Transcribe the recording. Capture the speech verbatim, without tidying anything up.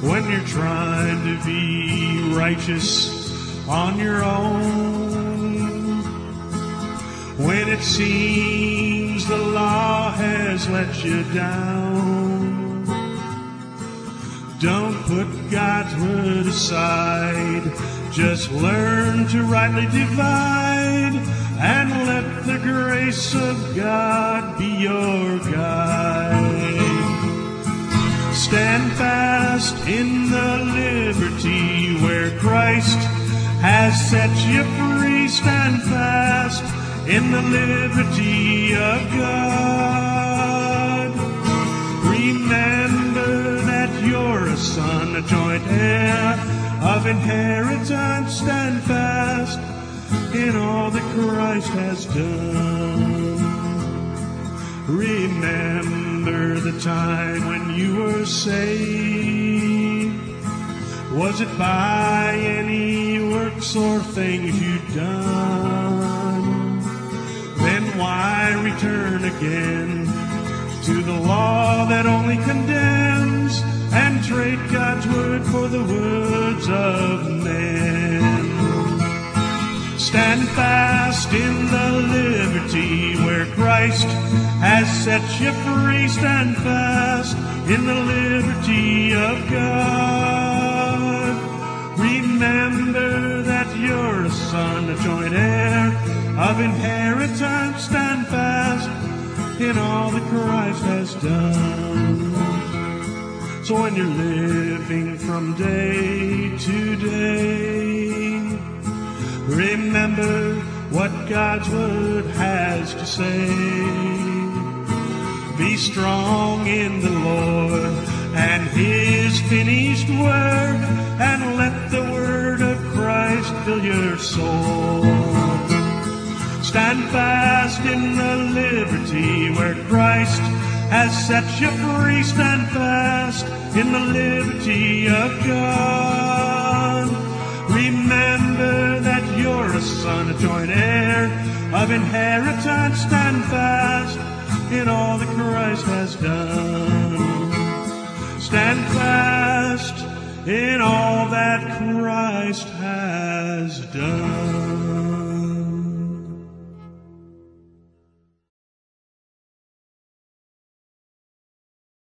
when you're trying to be righteous on your own, when it seems the law has let you down. Don't put God's word aside, just learn to rightly divide, and let the grace of God be your guide. Stand fast in the liberty where Christ has set you free. Stand fast in the liberty of God. Remember that you're a son, a joint heir of inheritance. Stand fast in all that Christ has done. Remember the time when you were saved. Was it by any works or things you'd done? Then why return again to the law that only condemns, and trade God's word for the words of men? Stand fast in the liberty where Christ has set you free. Stand fast in the liberty of God. Remember that you're a son, a joint heir of inheritance. Stand fast in all that Christ has done. So when you're living from day to day, remember what God's word has to say. Be strong in the Lord and his finished work, and let the word of Christ fill your soul. Stand fast in the liberty where Christ has set you free. Stand fast in the liberty of God. Remember that you're a son, a joint heir of inheritance. Stand fast in all that Christ has done. Stand fast in all that Christ has done.